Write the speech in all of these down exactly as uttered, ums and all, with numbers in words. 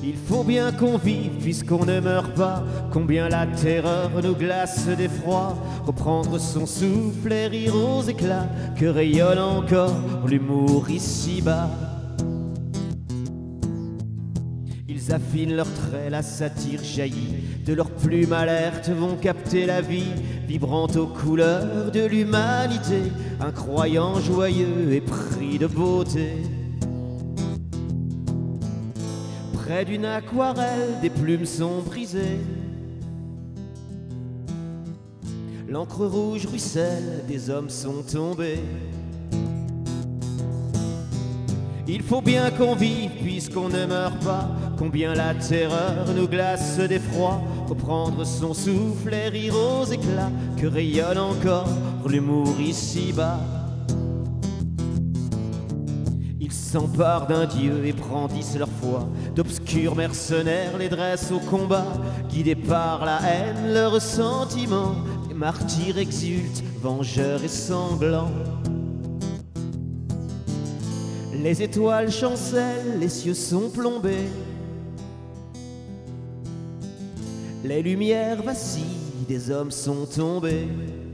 Il faut bien qu'on vive puisqu'on ne meurt pas. Combien la terreur nous glace d'effroi. Reprendre son souffle et rire aux éclats. Que rayonne encore l'humour ici-bas. Ils affinent leurs traits, la satire jaillit. De leurs plumes alertes vont capter la vie, vibrant aux couleurs de l'humanité. Un croyant joyeux et pris de beauté. Près d'une aquarelle, des plumes sont brisées. L'encre rouge ruisselle, des hommes sont tombés. Il faut bien qu'on vive puisqu'on ne meurt pas. Combien la terreur nous glace d'effroi. Reprendre son souffle et rire aux éclats. Que rayonne encore l'humour ici-bas. Ils s'emparent d'un dieu et brandissent leur foi. D'obscurs mercenaires les dressent au combat. Guidés par la haine, le ressentiment. Les martyrs exultent, vengeurs et sanglants. Les étoiles chancellent, les cieux sont plombés. Les lumières vacillent, des hommes sont tombés.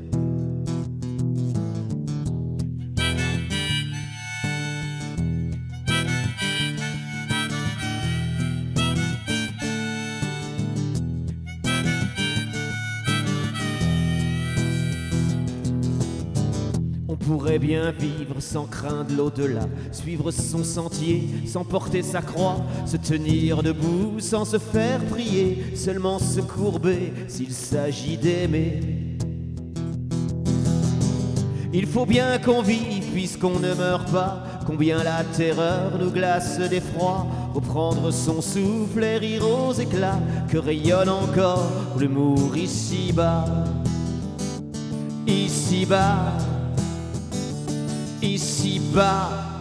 On pourrait bien vivre sans craindre l'au-delà, suivre son sentier sans porter sa croix, se tenir debout sans se faire prier, seulement se courber s'il s'agit d'aimer. Il faut bien qu'on vive puisqu'on ne meurt pas. Combien la terreur nous glace d'effroi. Reprendre son souffle et rire aux éclats. Que rayonne encore l'humour ici-bas. Ici-bas. Ici-bas.